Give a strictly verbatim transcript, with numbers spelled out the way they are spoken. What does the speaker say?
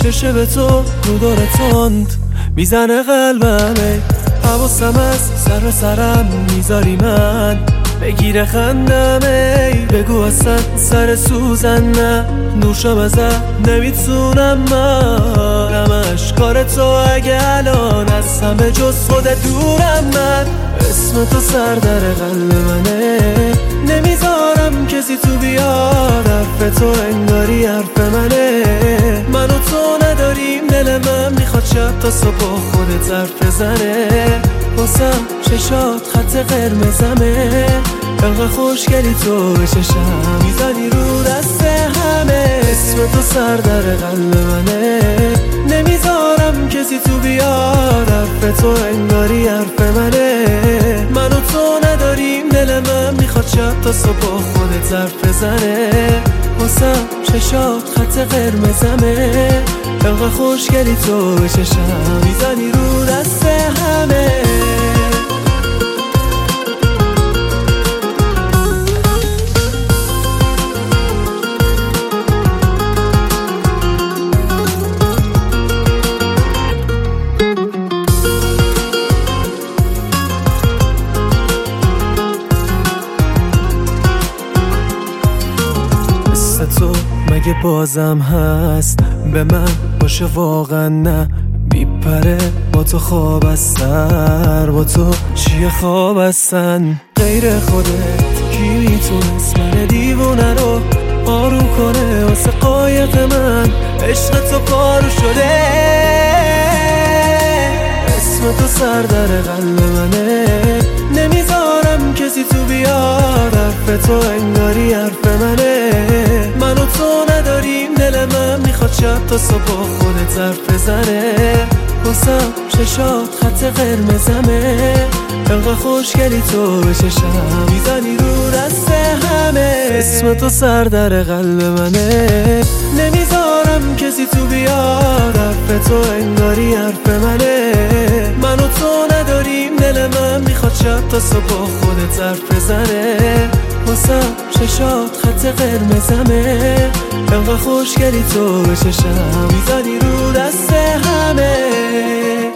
چشه به تو رو داره تند میزنه قلبم ای حواسم از سر سرم میذاری من بگیره خندم ای بگو اصلا سر سوزن نه نوشم ازت نمیتونم من همش کار تو اگه الان از همه جز خود دورم من اسم تو سر در قلب منه نمیذارم کسی تو بیاد حرف تو انگاری حرف منه من و تو نداریم دل من میخواد شب تا صبح خودت حرف بزنه واسم چشات خط قرمزمه انقدر خوشگلی تو به چشم میزنی رو دست همه اسم تو سر در قلب منه نمیذارم کسی تو بیاد حرف تو انگاری حرف منه من و تو نداریم دل من میخواد شب تا صبح خودت حرف بزنه واسم چشات خط قرمزمه انقدر خوشگلی تو به چشم میزنی رو دست همه تو مگه بازم هست به من باشه واقعا نه میپره با تو خواب از سر با تو چیه خواب هستن غیر خودت کی میتونست من دیوونه رو آروم کنه واسه قایق من عشق تو پارو شده اسم تو سر در قلب منه نمیذارم کسی تو بیاد حرف تو انگاری حرف منه من و تو نداریم دل من میخواد شب تا صبح خودت حرف بزنه واسم چشات خط قرمزمه انقدر خوشگلی تو به چشم میزنی رو دست همه اسم تو سر در قلب منه نمیذارم کسی تو بیاد حرف تو انگاری حرف منه من و تو نداریم دل من میخواد شب تا صبح خودت حرف بزنه واسم چشات خط قرمزمه انقدر خوشگلی تو به چشم میزنی رو دست همه